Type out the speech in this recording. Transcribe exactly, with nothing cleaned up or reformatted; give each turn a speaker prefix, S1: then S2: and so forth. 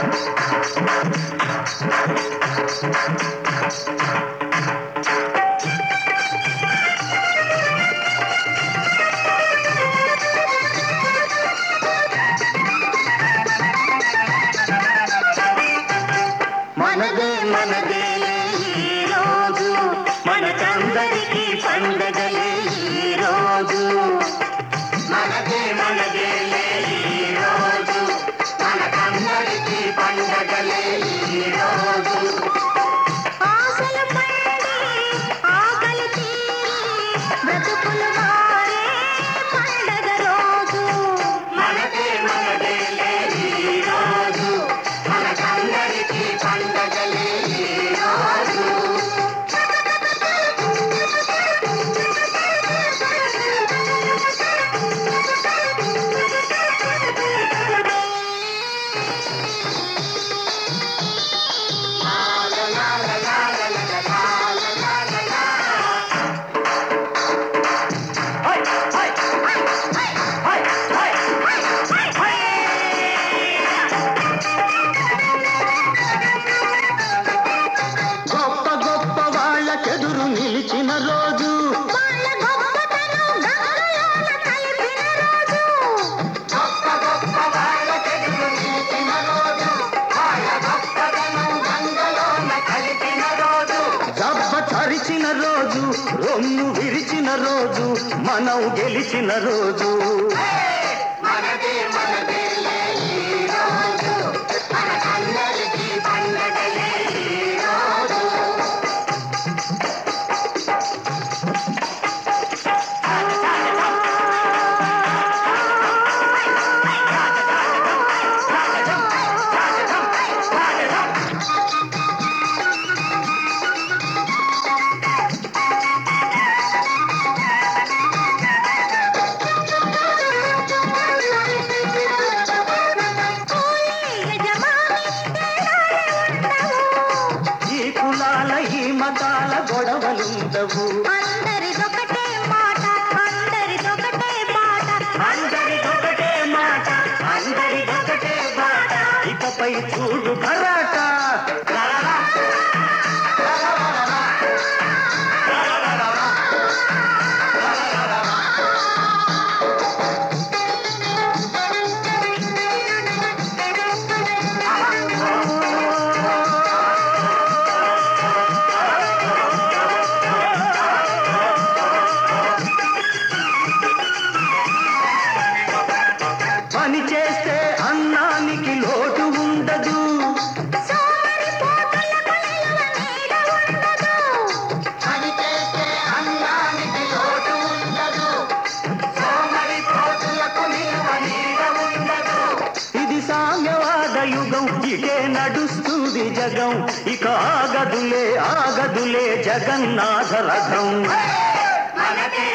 S1: మనదే మనదేలే ఈ రోజు, మనకందరికీ పండగలే ఈ రోజు. మనదే మనదేలే ఈ రోజు, మనకందరికీ పండగలే ఈ రోజు. ఆశలు పండి ఆకలి తీరి బ్రతుకులు మారే పండగ రోజు. మనదే మనదేలే ఈ రోజు, మనకందరికీ పండగలే ఈ రోజు. గొప్ప గొప్ప వాళ్ళకెదురు నిలిచిన రోజు, వాళ్ళ గొప్పతనం గంగలోన కలిపిన రోజు. గొప్ప గొప్ప వాళ్ళకెదురు నిలిచిన రోజు, వాళ్ళ గొప్పతనం గంగలోన కలిపిన రోజు. దెబ్బ చరిచిన రోజు, రొమ్ము విరిచిన రోజు, మనం గెలిచిన రోజు. మనదే మనదేలే ఈ రోజు, మనకందరికీ పండగలే ఈ రోజు. ఈ కులాల ఈ మతాల గొడవలుండవు, అందరిదొకటే మాట, అందరిదొకటే మాట, అందరిదొకటే మాట, అందరిదొకటే మాట. ఇకపై చూడు భరాట. పని చేస్తే అన్నానికి లోటు ఉండదు, పని చేస్తే అన్నానికి లోటు ఉండదు, సోమరిపోతులకు నిలువ నీడ ఉండదు. ఇది సామ్యవాద యుగం, ఇదే నడుస్తుంది జగం, ఇక ఆగదులే ఆగదులే జగన్నాథ రథం. మనదే